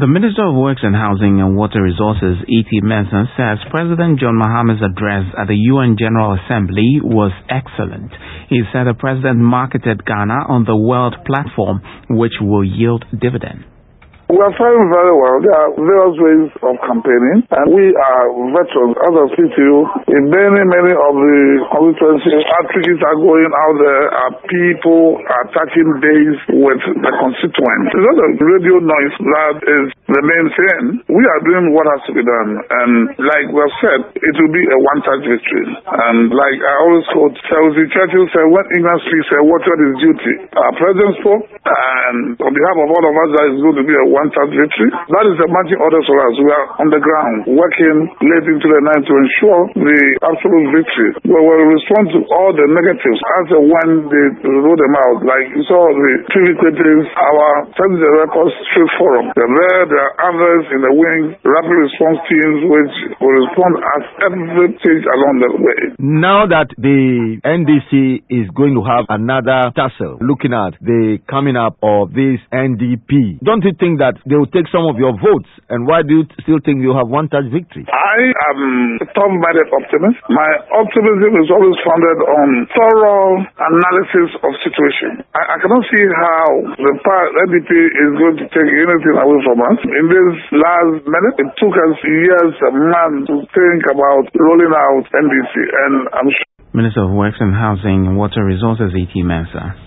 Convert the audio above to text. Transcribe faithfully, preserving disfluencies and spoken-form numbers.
The Minister of Works and Housing and Water Resources, E T Mensah, says President John Mahama's address at the U N General Assembly was excellent. He said the president marketed Ghana on the world platform, which will yield dividend. We are faring very well. There are various ways of campaigning, and we are veterans. As I speak to you, in many, many of the constituencies, outreaches are going out there, are people attacking days with the constituents. It's not a radio noise that is the main thing. We are doing what has to be done, and like we have said, it will be a one-touch victory. And like I always quote, Chelsea Churchill said, when England speaks, say, what is duty? Our president spoke, and on behalf of all of us, that is going to be a one-touch victory. That is the marching orders for us. We are on the ground, working late into the night to ensure the absolute victory. We will respond to all the negatives as and when they roll them out. Like you saw the pre-equations, our Send the Records Street Forum. There are, there are others in the wing, rapid response teams, which will respond at every stage along the way. Now that the N D C is going to have another tussle, looking at the coming up of this N D P, don't you think that they will take some of your votes? And why do you still think you have one-touch victory? I am a tough-minded optimist. My optimism is always founded on thorough analysis of situation. I, I cannot see how the N D P is going to take anything away from us. In this last minute, it took us years, a month to think about rolling out N D C, and I'm sure Minister of Works and Housing and Water Resources, E T Mensah.